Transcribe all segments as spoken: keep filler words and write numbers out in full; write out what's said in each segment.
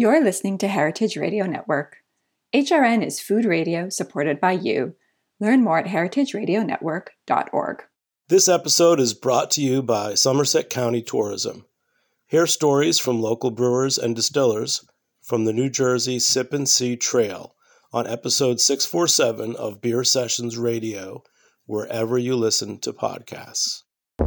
You're listening to Heritage Radio Network. H R N is food radio supported by you. Learn more at heritage radio network dot org. This episode is brought to you by Somerset County Tourism. Hear stories from local brewers and distillers from the New Jersey Sip and See Trail on episode six forty-seven of Beer Sessions Radio, wherever you listen to podcasts.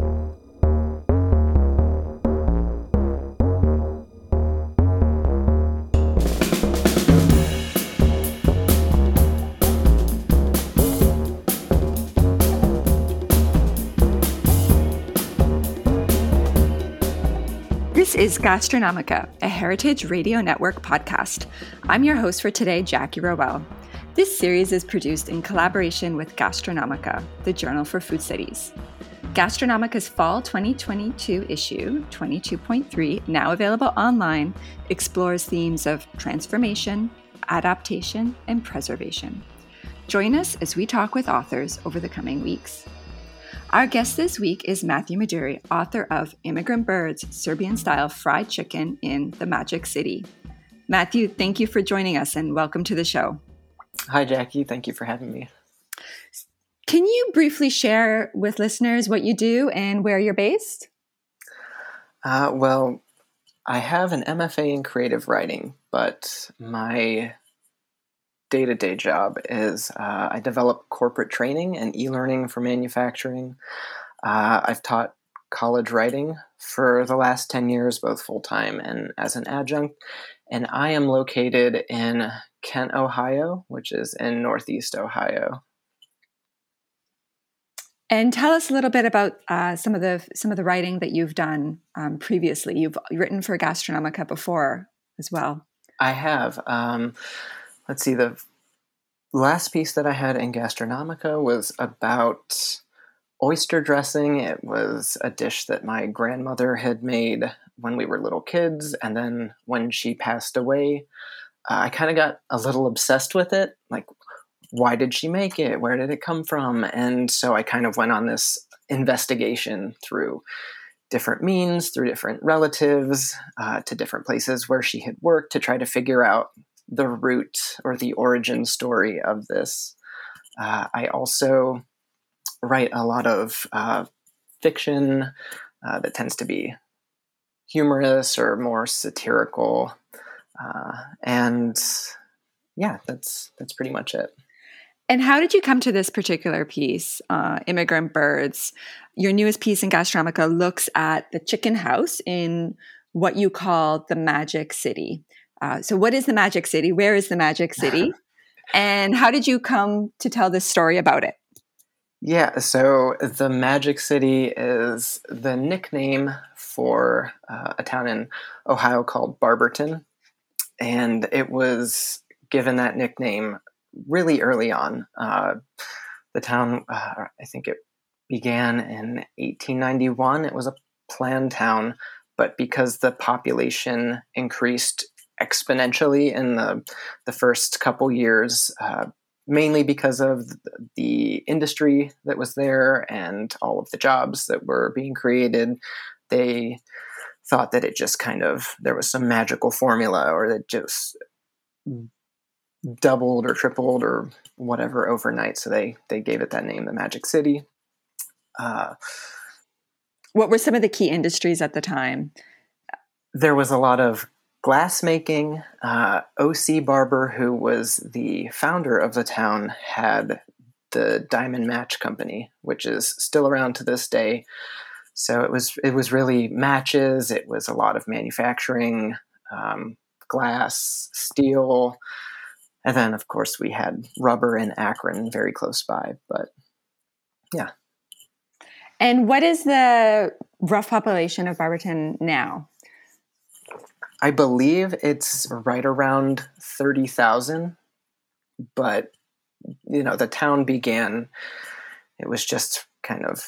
This is Gastronomica, a Heritage Radio Network podcast. I'm your host for today, Jackie Rowell. This series is produced in collaboration with Gastronomica, the Journal for Food Studies. Gastronomica's fall twenty twenty-two issue, twenty-two point three, now available online, explores themes of transformation, adaptation, and preservation. Join us as we talk with authors over the coming weeks. Our guest this week is Matthew Meduri, author of Immigrant Birds, Serbian-Style Fried Chicken in the Magic City. Matthew, thank you for joining us and welcome to the show. Hi, Jackie. Thank you for having me. Can you briefly share with listeners what you do and where you're based? Uh, well, I have an M F A in creative writing, but my day-to-day job is uh, I develop corporate training and e-learning for manufacturing. Uh, I've taught college writing for the last ten years, both full-time and as an adjunct. And I am located in Kent, Ohio, which is in Northeast Ohio. And tell us a little bit about uh, some of the some of the writing that you've done um, previously. You've written for Gastronomica before as well. I have. Um, let's see, the last piece that I had in Gastronomica was about oyster dressing. It was a dish that my grandmother had made when we were little kids, and then when she passed away, uh, I kind of got a little obsessed with it. Like, why did she make it? Where did it come from? And so I kind of went on this investigation through different means, through different relatives, uh, to different places where she had worked to try to figure out the root or the origin story of this. Uh, I also write a lot of uh, fiction uh, that tends to be humorous or more satirical. Uh, and yeah, that's that's pretty much it. And how did you come to this particular piece, uh, Immigrant Birds? Your newest piece in Gastronomica looks at the chicken house in what you call the Magic City. Uh, so what is the Magic City? Where is the Magic City? And how did you come to tell this story about it? Yeah, so the Magic City is the nickname for uh, a town in Ohio called Barberton. And it was given that nickname really early on. Uh, the town, uh, I think it began in eighteen ninety-one. It was a planned town, but because the population increased exponentially in the the first couple years, uh, mainly because of the industry that was there and all of the jobs that were being created, they thought that it just kind of, there was some magical formula or that just doubled or tripled or whatever overnight. So they, they gave it that name, the Magic City. Uh, what were some of the key industries at the time? There was a lot of glassmaking. uh, O C Barber, who was the founder of the town, had the Diamond Match Company, which is still around to this day. So it was it was really matches. It was a lot of manufacturing, um, glass, steel, and then of course we had rubber in Akron, very close by. But yeah. And what is the rough population of Barberton now? I believe it's right around thirty thousand, but, you know, the town began, it was just kind of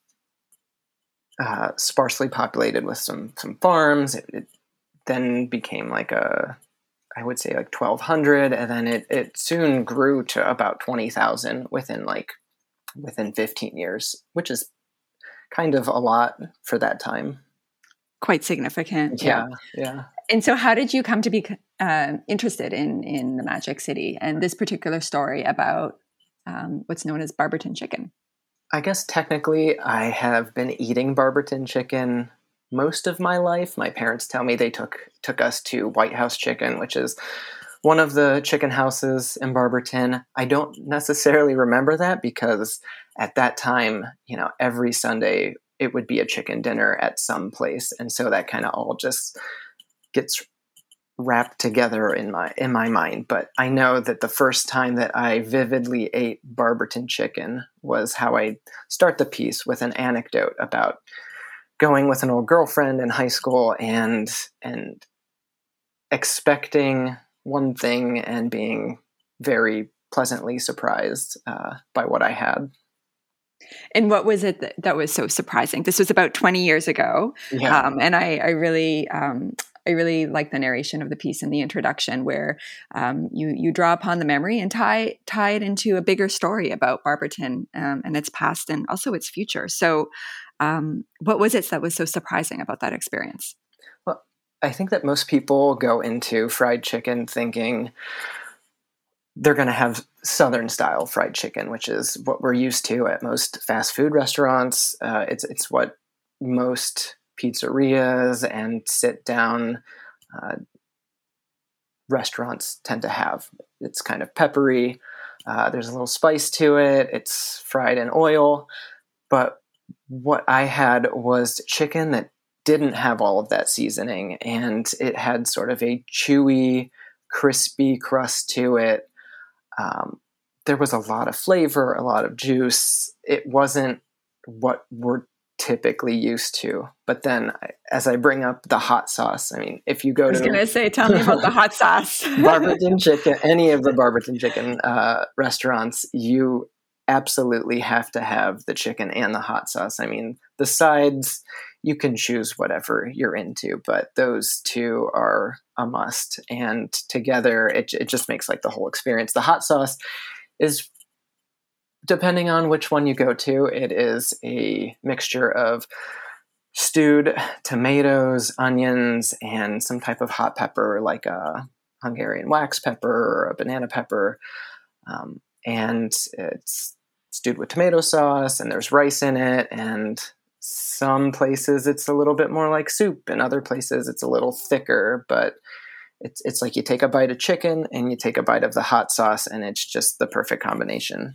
uh, sparsely populated with some, some farms. It, it then became like a, I would say like twelve hundred, and then it, it soon grew to about twenty thousand within like, within fifteen years, which is kind of a lot for that time. Quite significant. Yeah, yeah. And so how did you come to be uh, interested in, in the Magic City and this particular story about um, what's known as Barberton chicken? I guess technically I have been eating Barberton chicken most of my life. My parents tell me they took took us to White House Chicken, which is one of the chicken houses in Barberton. I don't necessarily remember that because at that time, you know, every Sunday it would be a chicken dinner at some place. And so that kind of all just gets wrapped together in my in my mind. But I know that the first time that I vividly ate Barberton chicken was how I start the piece with an anecdote about going with an old girlfriend in high school and and expecting one thing and being very pleasantly surprised uh, by what I had. And what was it that, that was so surprising? This was about twenty years ago. Yeah. Um, and I, I really, um, I really like the narration of the piece in the introduction where um, you, you draw upon the memory and tie, tie it into a bigger story about Barberton um, and its past and also its future. So um, what was it that was so surprising about that experience? Well, I think that most people go into fried chicken thinking they're going to have Southern style fried chicken, which is what we're used to at most fast food restaurants. Uh, it's it's what most pizzerias and sit down uh, restaurants tend to have. It's kind of peppery. Uh, there's a little spice to it. It's fried in oil. But what I had was chicken that didn't have all of that seasoning, and it had sort of a chewy, crispy crust to it. Um, there was a lot of flavor, a lot of juice. It wasn't what we're typically used to. But then as I bring up the hot sauce, I mean, if you go to... I was going to say, tell me about the hot sauce. Barberton chicken, any of the Barberton chicken uh, restaurants, you absolutely have to have the chicken and the hot sauce. I mean, the sides, you can choose whatever you're into, but those two are a must. And together, it it just makes like the whole experience. The hot sauce is, depending on which one you go to, it is a mixture of stewed tomatoes, onions, and some type of hot pepper, like a Hungarian wax pepper or a banana pepper. Um, and it's stewed with tomato sauce, and there's rice in it, and some places it's a little bit more like soup, and other places it's a little thicker, but it's it's like you take a bite of chicken and you take a bite of the hot sauce, and it's just the perfect combination.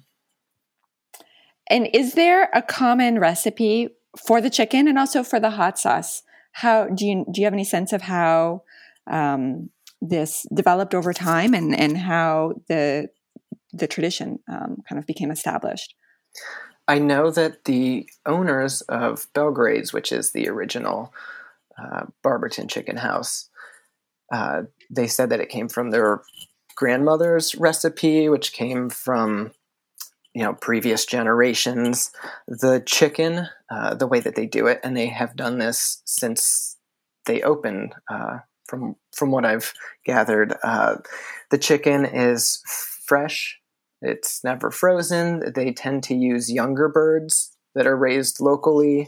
And is there a common recipe for the chicken and also for the hot sauce? How do you do you have any sense of how um, this developed over time, and, and how the the tradition um, kind of became established? I know that the owners of Belgrade's, which is the original uh, Barberton Chicken House, uh, they said that it came from their grandmother's recipe, which came from, you know, previous generations. The chicken, uh, the way that they do it, and they have done this since they opened, uh, from from what I've gathered, uh, the chicken is fresh. It's never frozen. They tend to use younger birds that are raised locally.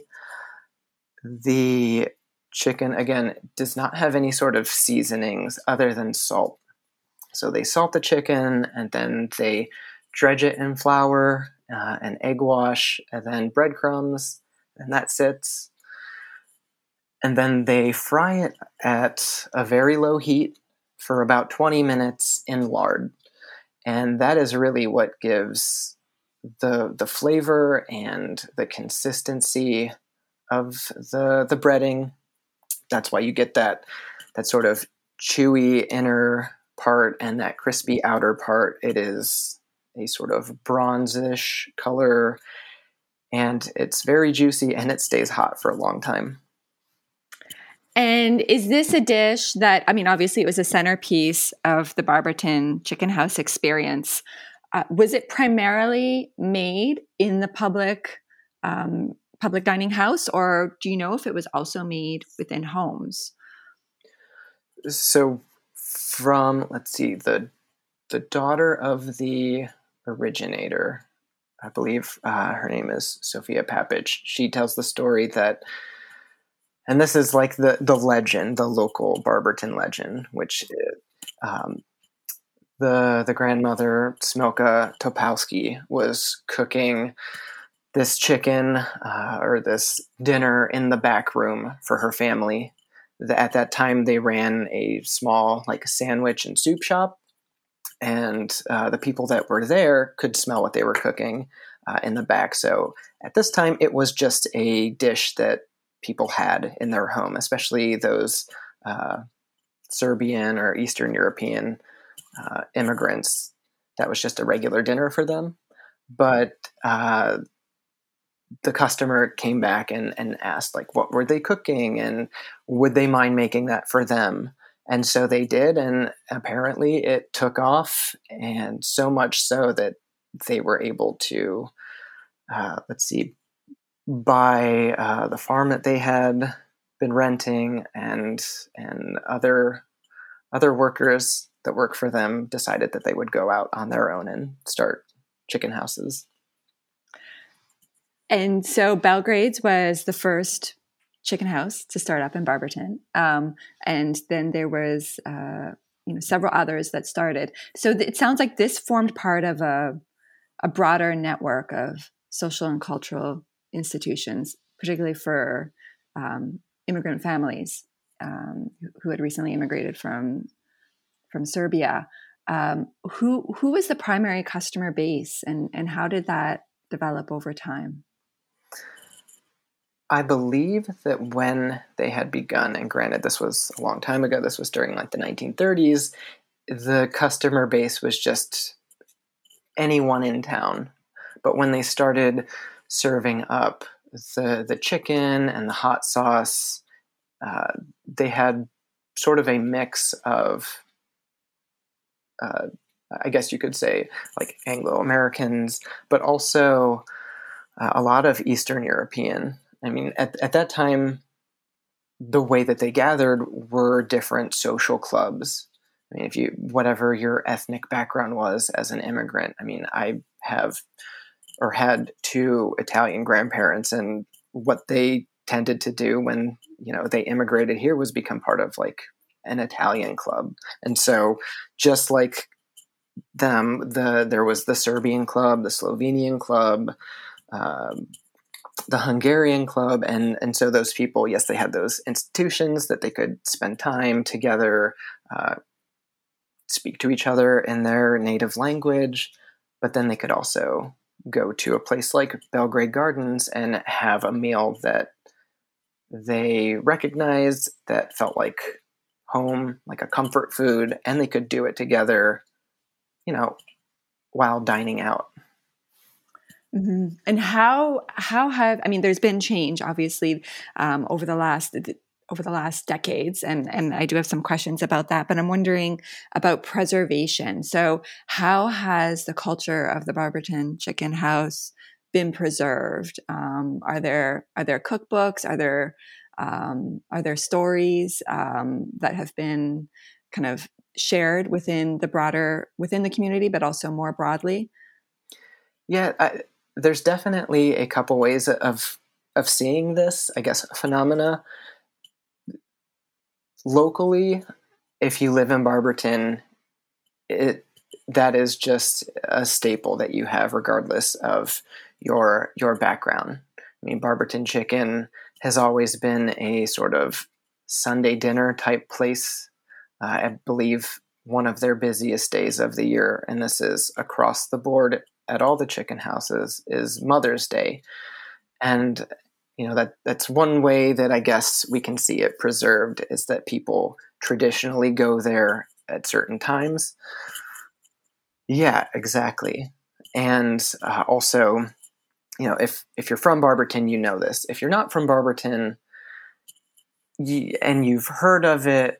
The chicken, again, does not have any sort of seasonings other than salt. So they salt the chicken, and then they dredge it in flour uh, and egg wash, and then breadcrumbs, and that sits. And then they fry it at a very low heat for about twenty minutes in lard. And that is really what gives the the flavor and the consistency of the the breading. That's why you get that that sort of chewy inner part and that crispy outer part. It is a sort of bronzish color, and it's very juicy, and it stays hot for a long time. And is this a dish that, I mean, obviously it was a centerpiece of the Barberton Chicken House experience. Uh, was it primarily made in the public um, public dining house, or do you know if it was also made within homes? So from, let's see, the the daughter of the originator, I believe uh, her name is Sophia Papich, she tells the story that and this is like the, the legend, the local Barberton legend, which um, the the grandmother, Smilka Topowski, was cooking this chicken uh, or this dinner in the back room for her family. At that time, they ran a small like sandwich and soup shop, and uh, the people that were there could smell what they were cooking uh, in the back. So at this time, it was just a dish that people had in their home, especially those uh, Serbian or Eastern European uh, immigrants. That was just a regular dinner for them. But uh, the customer came back and, and asked, like, what were they cooking, and would they mind making that for them? And so they did, and apparently it took off, and so much so that they were able to, uh, let's see, buy uh, the farm that they had been renting, and and other other workers that work for them decided that they would go out on their own and start chicken houses. And so Belgrade's was the first chicken house to start up in Barberton. Um, and then there was, uh, you know, several others that started. So th- it sounds like this formed part of a, a broader network of social and cultural institutions, particularly for um, immigrant families um, who had recently immigrated from from Serbia. Um, who who was the primary customer base, and and how did that develop over time? I believe that when they had begun, and granted this was a long time ago, this was during like the nineteen thirties, the customer base was just anyone in town. But when they started serving up the the chicken and the hot sauce, uh, they had sort of a mix of, uh, I guess you could say, like Anglo-Americans, but also uh, a lot of Eastern European. I mean, at, at that time, the way that they gathered were different social clubs. I mean, if you, whatever your ethnic background was as an immigrant, I mean, I have or had two Italian grandparents, and what they tended to do when, you know, they immigrated here was become part of like an Italian club. And so just like them, the, there was the Serbian club, the Slovenian club, um, the Hungarian club, and and so those people, yes, they had those institutions that they could spend time together, uh, speak to each other in their native language, but then they could also go to a place like Belgrade Gardens and have a meal that they recognized, that felt like home, like a comfort food, and they could do it together, you know, while dining out. Mm-hmm. And how how have I mean, there's been change obviously um, over the last over the last decades, and and I do have some questions about that. But I'm wondering about preservation. So, how has the culture of the Barberton Chicken House been preserved? Um, are there are there cookbooks? Are there um, are there stories um, that have been kind of shared within the broader within the community, but also more broadly? Yeah. I, There's definitely a couple ways of of seeing this, I guess, phenomena. Locally, if you live in Barberton, it that is just a staple that you have regardless of your your background. I mean, Barberton Chicken has always been a sort of Sunday dinner type place. Uh, I believe one of their busiest days of the year, and this is across the board at all the chicken houses, is Mother's Day. And, you know, that that's one way that I guess we can see it preserved, is that people traditionally go there at certain times. Yeah, exactly. And uh, also, you know, if, if you're from Barberton, you know this. If you're not from Barberton you, and you've heard of it,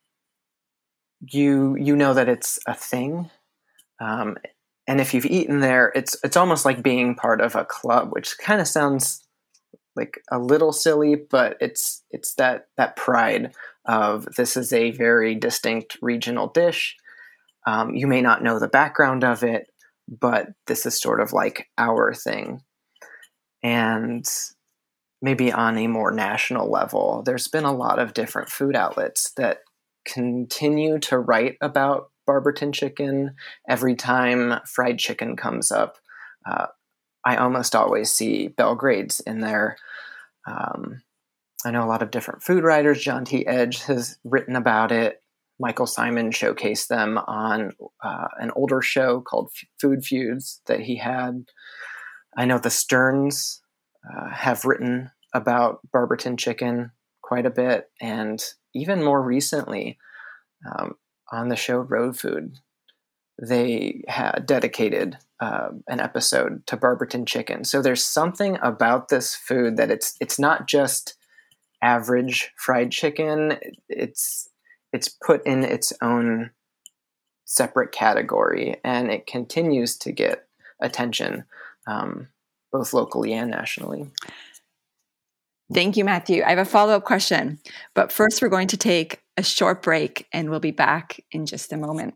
you you know that it's a thing. Um, And if you've eaten there, it's it's almost like being part of a club, which kind of sounds like a little silly, but it's it's that that pride of, this is a very distinct regional dish. Um, you may not know the background of it, but this is sort of like our thing. And maybe on a more national level, there's been a lot of different food outlets that continue to write about Barberton chicken. Every time fried chicken comes up, uh, I almost always see Belgrade's in there. Um, I know a lot of different food writers. John T. Edge has written about it. Michael Simon showcased them on uh, an older show called F- Food Feuds that he had. I know the Sterns uh, have written about Barberton chicken quite a bit. And even more recently, um, on the show Road Food, they had dedicated uh, an episode to Barberton chicken. So there's something about this food that it's it's not just average fried chicken. It's it's put in its own separate category, and it continues to get attention, um, both locally and nationally. Thank you, Matthew. I have a follow-up question, but first we're going to take a short break, and we'll be back in just a moment.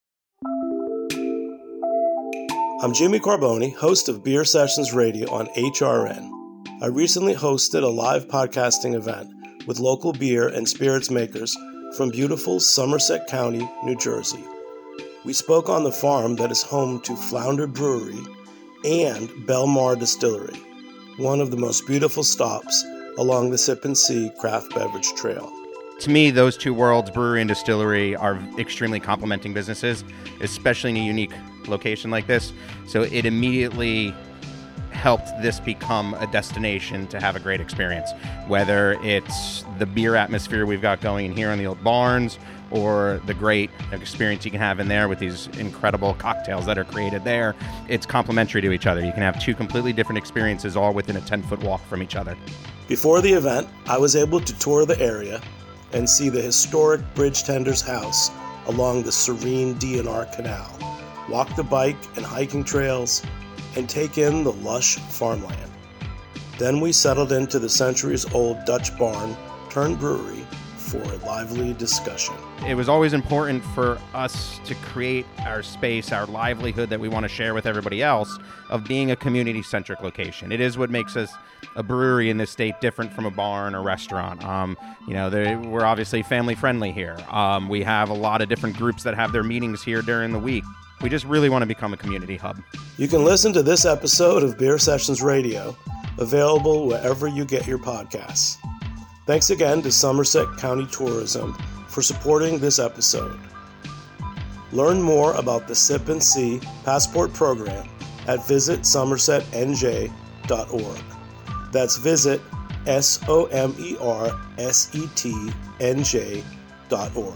I'm Jimmy Carboni, host of Beer Sessions Radio on H R N. I recently hosted a live podcasting event with local beer and spirits makers from beautiful Somerset County, New Jersey. We spoke on the farm that is home to Flounder Brewery and Belmar Distillery, one of the most beautiful stops along the Sip and See craft beverage trail. To me, those two worlds, brewery and distillery, are extremely complementing businesses, especially in a unique location like this. So it immediately helped this become a destination to have a great experience, whether it's the beer atmosphere we've got going here in the old barns, or the great experience you can have in there with these incredible cocktails that are created there. It's complementary to each other. You can have two completely different experiences all within a ten-foot walk from each other. Before the event, I was able to tour the area and see the historic bridge tender's house along the serene D N R Canal, walk the bike and hiking trails, and take in the lush farmland. Then we settled into the centuries-old Dutch barn turned brewery for a lively discussion. It was always important for us to create our space, our livelihood that we want to share with everybody else, of being a community-centric location. It is what makes us a brewery in this state different from a barn or restaurant. Um, you know, we're obviously family-friendly here. Um, we have a lot of different groups that have their meetings here during the week. We just really want to become a community hub. You can listen to this episode of Beer Sessions Radio, available wherever you get your podcasts. Thanks again to Somerset County Tourism for supporting this episode. Learn more about the Sip and See Passport Program at visit somerset n j dot org. That's visit S O M E R S E T N J dot org.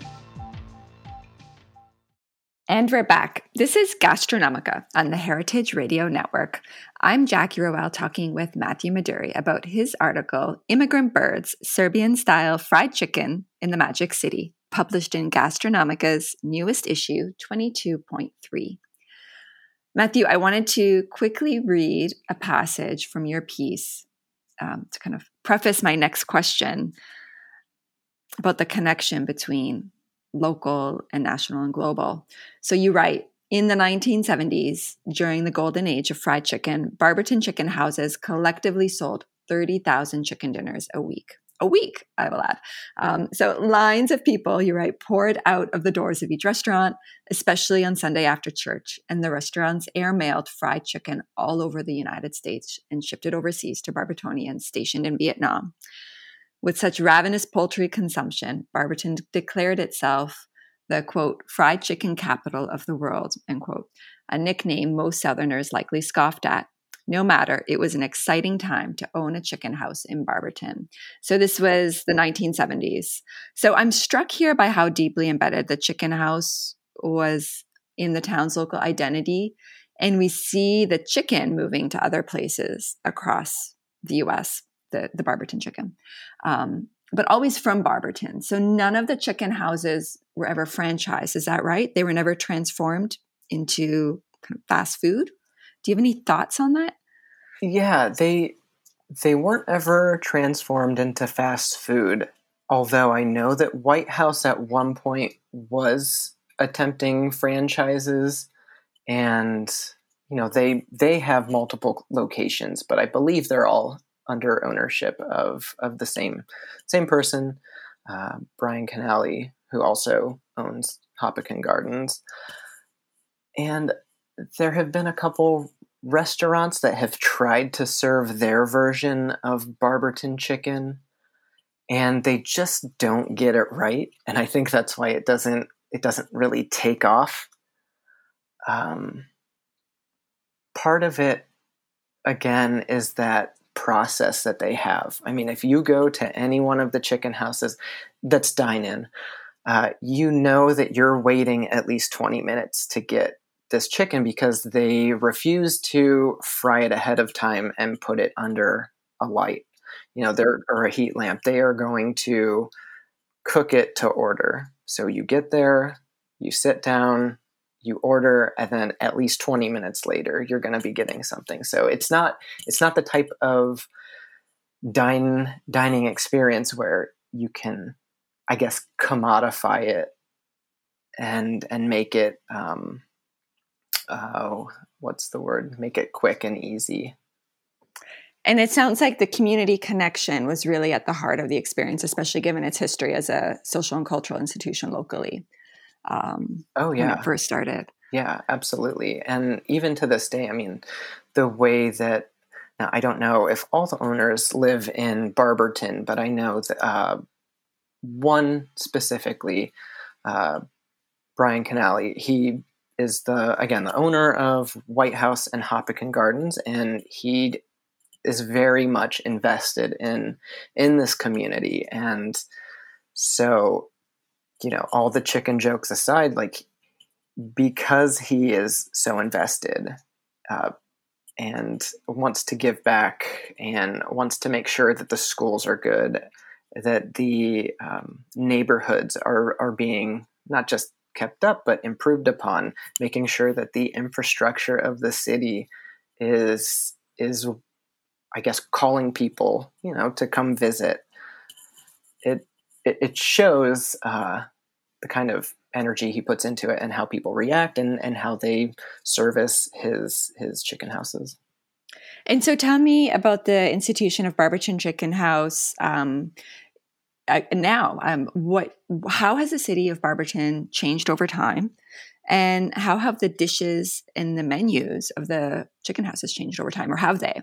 And we're back. This is Gastronomica on the Heritage Radio Network. I'm Jackie Rowell talking with Matthew Maduri about his article, Immigrant Birds, Serbian-Style Fried Chicken in the Magic City, published in Gastronomica's newest issue, twenty-two point three. Matthew, I wanted to quickly read a passage from your piece um, to kind of preface my next question about the connection between local and national and global. So you write, in the nineteen seventies, during the golden age of fried chicken, Barberton chicken houses collectively sold thirty thousand chicken dinners a week. A week, I will add. Um, so lines of people, you write, poured out of the doors of each restaurant, especially on Sunday after church, and the restaurants air-mailed fried chicken all over the United States and shipped it overseas to Barbertonians stationed in Vietnam. With such ravenous poultry consumption, Barberton declared itself the, quote, fried chicken capital of the world, end quote, a nickname most Southerners likely scoffed at. No matter, it was an exciting time to own a chicken house in Barberton. So this was the nineteen seventies. So I'm struck here by how deeply embedded the chicken house was in the town's local identity. And we see the chicken moving to other places across the U S, the, the Barberton chicken, um, but always from Barberton. So none of the chicken houses were ever franchised. Is that right? They were never transformed into kind of fast food. Do you have any thoughts on that? Yeah, they they weren't ever transformed into fast food, although I know that White House at one point was attempting franchises, and you know they they have multiple locations, but I believe they're all under ownership of of the same same person, uh, Brian Canali, who also owns Hoppekin Gardens. And there have been a couple restaurants that have tried to serve their version of Barberton chicken, and they just don't get it right. And I think that's why it doesn't it doesn't really take off. Um, part of it, again, is that process that they have. I mean, if you go to any one of the chicken houses that's dine-in, uh, you know that you're waiting at least twenty minutes to get this chicken because they refuse to fry it ahead of time and put it under a light, you know, there or a heat lamp. They are going to cook it to order. So you get there, you sit down, you order, and then at least twenty minutes later, you're going to be getting something. So it's not it's not the type of dine dining experience where you can, I guess, commodify it and and make it um, oh, what's the word? Make it quick and easy. And it sounds like the community connection was really at the heart of the experience, especially given its history as a social and cultural institution locally. Um, oh, yeah. When it first started. Yeah, absolutely. And even to this day, I mean, the way that, now I don't know if all the owners live in Barberton, but I know that uh, one specifically, uh, Brian Canali, he is the, again, the owner of White House and Hoppekin Gardens, and he is very much invested in in this community. And so, you know, all the chicken jokes aside, like, because he is so invested uh, and wants to give back and wants to make sure that the schools are good, that the um, neighborhoods are are being not just kept up, but improved upon, making sure that the infrastructure of the city is, is, I guess, calling people, you know, to come visit. It, it, it shows uh, the kind of energy he puts into it and how people react and, and how they service his, his chicken houses. And so tell me about the institution of Barberton Chicken House. Um, Uh, now, um, what? How has the city of Barberton changed over time, and how have the dishes and the menus of the chicken houses changed over time, or have they?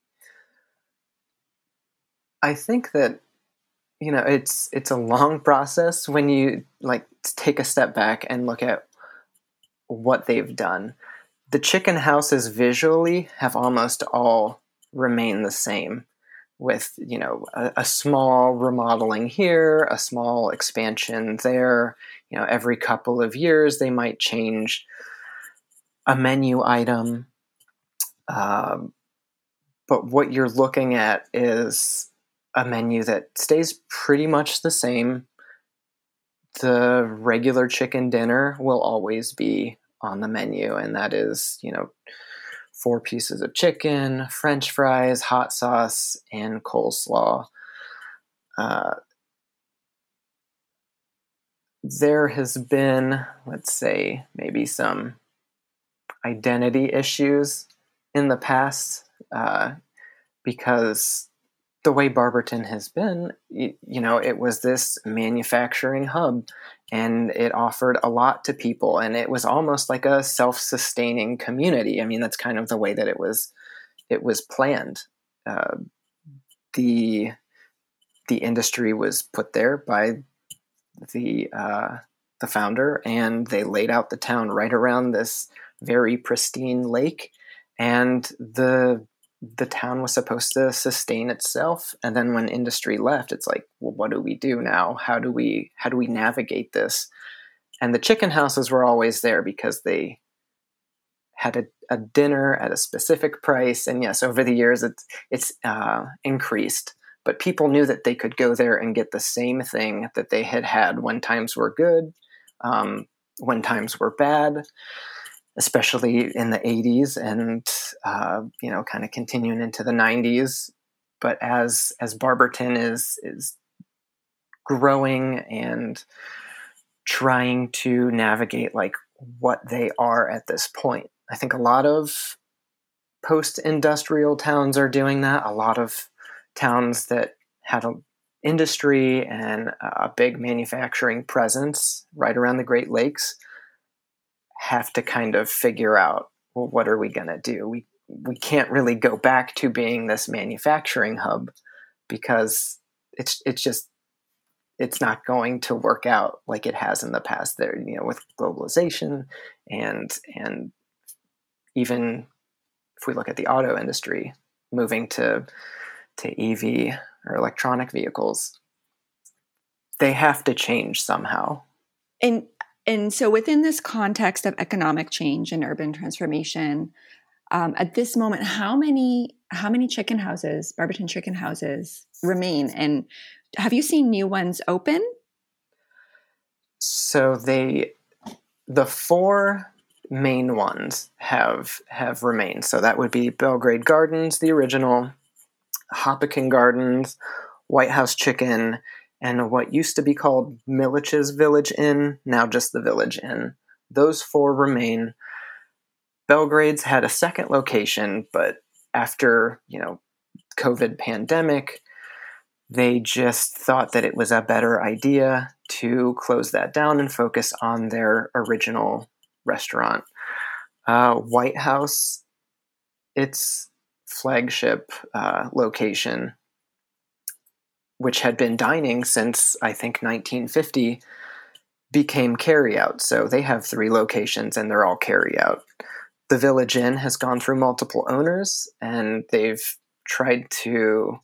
I think that, you know, it's it's a long process when you like take a step back and look at what they've done. The chicken houses visually have almost all remained the same, with, you know, a, a small remodeling here, a small expansion there. You know, every couple of years they might change a menu item. Um, but what you're looking at is a menu that stays pretty much the same. The regular chicken dinner will always be on the menu, and that is, you know, four pieces of chicken, French fries, hot sauce, and coleslaw. Uh, there has been, let's say, maybe some identity issues in the past uh, because the way Barberton has been, you, you know, it was this manufacturing hub, and it offered a lot to people, and it was almost like a self-sustaining community. I mean, that's kind of the way that it was it was planned. Uh, the the industry was put there by the uh, the founder, and they laid out the town right around this very pristine lake, and the the town was supposed to sustain itself. And then when industry left, it's like, well, what do we do now? How do we how do we navigate this? And the chicken houses were always there because they had a, a dinner at a specific price. And yes, over the years, it's it's uh, increased. But people knew that they could go there and get the same thing that they had had when times were good, um, when times were bad, especially in the eighties and, uh, you know, kind of continuing into the nineties. But as as Barberton is is growing and trying to navigate like what they are at this point, I think a lot of post-industrial towns are doing that. A lot of towns that had an industry and a big manufacturing presence right around the Great Lakes have to kind of figure out, well, what are we going to do? We we can't really go back to being this manufacturing hub because it's it's just it's not going to work out like it has in the past. There, you know, with globalization and and even if we look at the auto industry moving to to E V or electronic vehicles, they have to change somehow. And and so within this context of economic change and urban transformation, um, at this moment, how many how many chicken houses, Barberton chicken houses, remain? And have you seen new ones open? So they, the four main ones have have remained. So that would be Belgrade Gardens, the original, Hoppekin Gardens, White House Chicken, and what used to be called Millich's Village Inn, now just the Village Inn. Those four remain. Belgrade's had a second location, but after, you know, COVID pandemic, they just thought that it was a better idea to close that down and focus on their original restaurant. Uh, White House, its flagship uh, location, which had been dining since, I think, nineteen fifty, became carryout. So they have three locations and they're all carryout. The Village Inn has gone through multiple owners and they've tried to...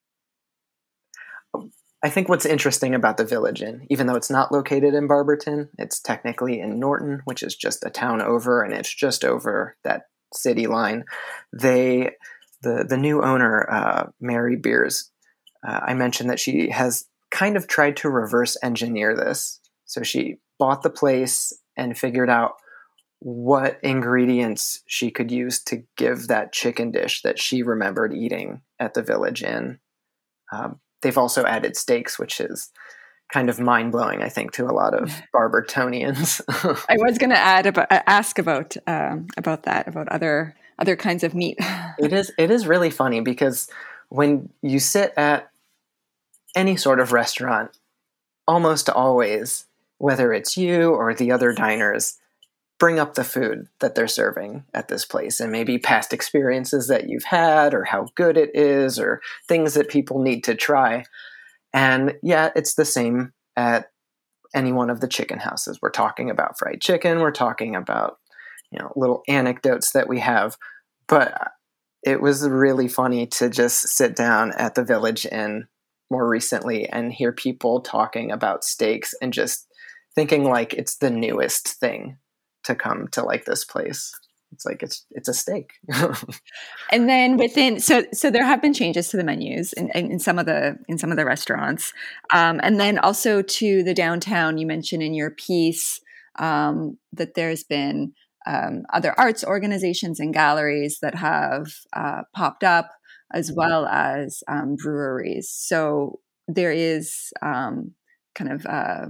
I think what's interesting about the Village Inn, even though it's not located in Barberton, it's technically in Norton, which is just a town over, and it's just over that city line. They, the the new owner, uh, Mary Beers, uh, I mentioned that she has kind of tried to reverse engineer this. So she bought the place and figured out what ingredients she could use to give that chicken dish that she remembered eating at the Village Inn. Um, They've also added steaks, which is kind of mind-blowing, I think, to a lot of Barbertonians. I was going to add about, ask about um, about that, about other other kinds of meat. It is it is really funny because when you sit at any sort of restaurant, almost always, whether it's you or the other diners, bring up the food that they're serving at this place and maybe past experiences that you've had or how good it is or things that people need to try. And yeah, it's the same at any one of the chicken houses. We're talking about fried chicken. We're talking about, you know, little anecdotes that we have. But it was really funny to just sit down at the Village Inn more recently and hear people talking about steaks and just thinking like it's the newest thing to come to like this place. It's like it's it's a steak. And then within so so there have been changes to the menus in, in, in some of the in some of the restaurants, um, and then also to the downtown. You mentioned in your piece um, that there's been um, other arts organizations and galleries that have uh, popped up, as well as um, breweries. So there is um, kind of uh,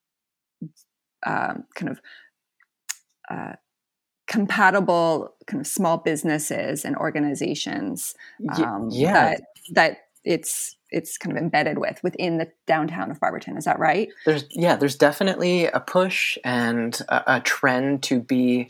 uh, kind of Uh, compatible kind of small businesses and organizations um, yeah. that that it's it's kind of embedded with within the downtown of Barberton. Is that right? There's yeah, there's definitely a push and a, a trend to be,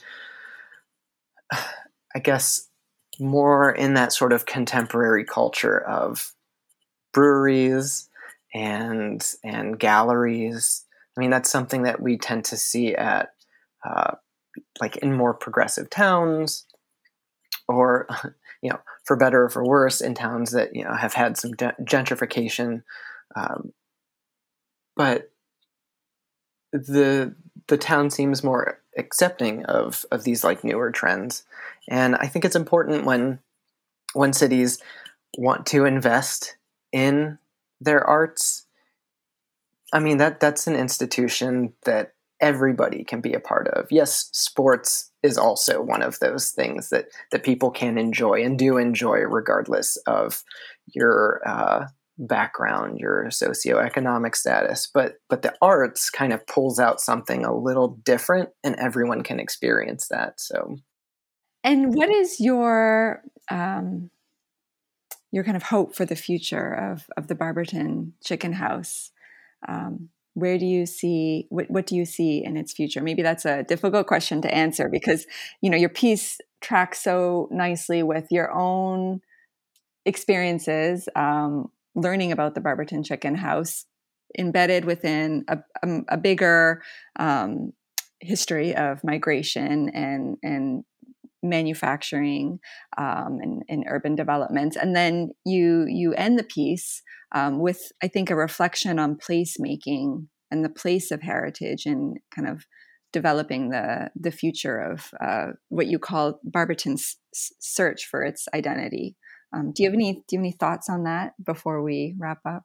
I guess, more in that sort of contemporary culture of breweries and and galleries. I mean, that's something that we tend to see at uh, like in more progressive towns, or, you know, for better or for worse, in towns that, you know, have had some de- gentrification. Um, but the the town seems more accepting of of these like newer trends, and I think it's important when when cities want to invest in their arts. I mean, that that's an institution that everybody can be a part of. Yes, sports is also one of those things that, that people can enjoy and do enjoy regardless of your uh, background, your socioeconomic status. But but the arts kind of pulls out something a little different, and everyone can experience that. So, and what is your um, your kind of hope for the future of, of the Barberton Chicken House. Um, where do you see, what, what do you see in its future? Maybe that's a difficult question to answer because, you know, your piece tracks so nicely with your own experiences, um, learning about the Barberton Chicken House, embedded within a, a, a bigger um, history of migration and, and manufacturing um, and, and urban development. And then you you end the piece um, with, I think, a reflection on placemaking and the place of heritage and kind of developing the the future of uh, what you call Barberton's search for its identity. Um, do you have any do you have any thoughts on that before we wrap up?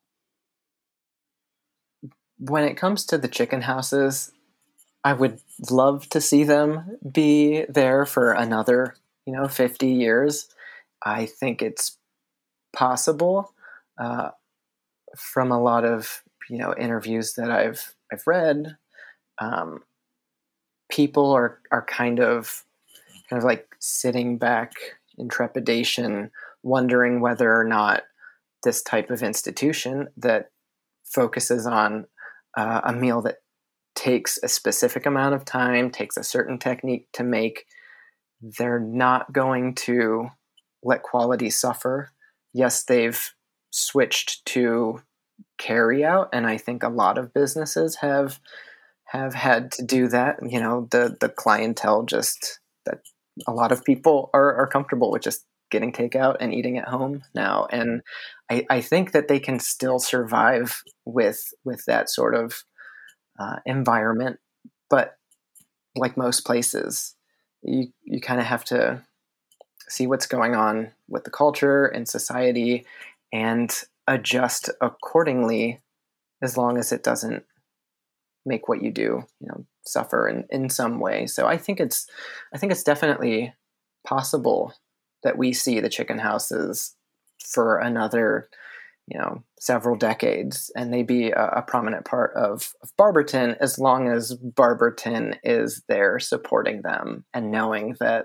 When it comes to the chicken houses, I would love to see them be there for another, you know, fifty years. I think it's possible uh, from a lot of, you know, interviews that I've I've read. Um, people are are kind of kind of like sitting back in trepidation, wondering whether or not this type of institution that focuses on uh, a meal that takes a specific amount of time, takes a certain technique to make, they're not going to let quality suffer. Yes, they've switched to carry out, and I think a lot of businesses have have had to do that. You know, the the clientele just that a lot of people are, are comfortable with just getting takeout and eating at home now. And I, I think that they can still survive with with that sort of Uh, environment, but like most places, you you kind of have to see what's going on with the culture and society and adjust accordingly, as long as it doesn't make what you do, you know, suffer in, in some way. So I think it's I think it's definitely possible that we see the chicken houses for another, you know, several decades, and they be a, a prominent part of, of Barberton, as long as Barberton is there supporting them and knowing that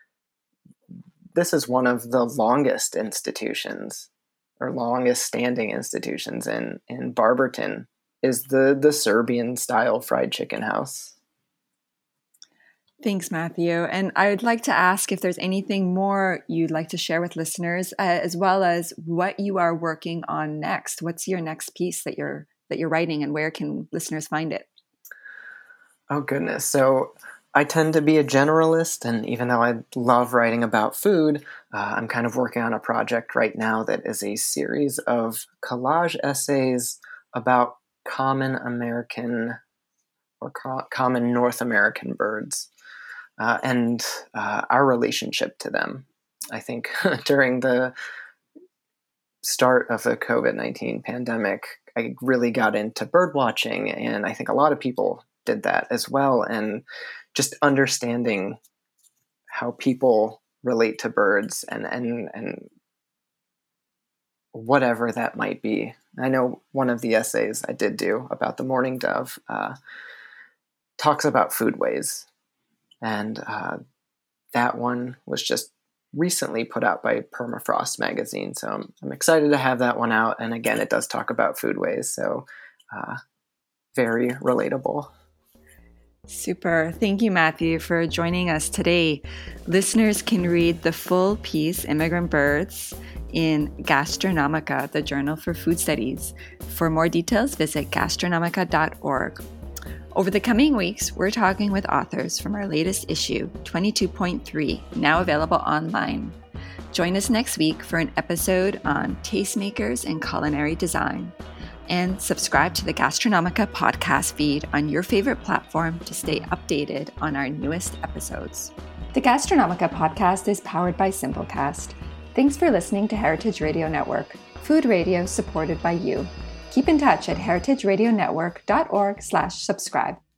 this is one of the longest institutions or longest standing institutions in, in Barberton is the, the Serbian style fried chicken house. Thanks, Matthew. And I would like to ask if there's anything more you'd like to share with listeners, uh, as well as what you are working on next. What's your next piece that you're that you're writing, and where can listeners find it? Oh, goodness. So I tend to be a generalist, and even though I love writing about food, uh, I'm kind of working on a project right now that is a series of collage essays about common American or co- common North American birds. Uh, and uh, our relationship to them. I think during the start of the covid nineteen pandemic, I really got into bird watching, and I think a lot of people did that as well. And just understanding how people relate to birds and and and whatever that might be. I know one of the essays I did do about the mourning dove uh, talks about foodways. And uh, that one was just recently put out by Permafrost magazine. So I'm, I'm excited to have that one out. And again, it does talk about foodways. So uh, very relatable. Super. Thank you, Matthew, for joining us today. Listeners can read the full piece, Immigrant Birds, in Gastronomica, the Journal for Food Studies. For more details, visit gastronomica dot org. Over the coming weeks, we're talking with authors from our latest issue, twenty-two point three, now available online. Join us next week for an episode on tastemakers and culinary design. And subscribe to the Gastronomica podcast feed on your favorite platform to stay updated on our newest episodes. The Gastronomica podcast is powered by Simplecast. Thanks for listening to Heritage Radio Network, food radio supported by you. Keep in touch at heritageradionetwork dot org slash subscribe.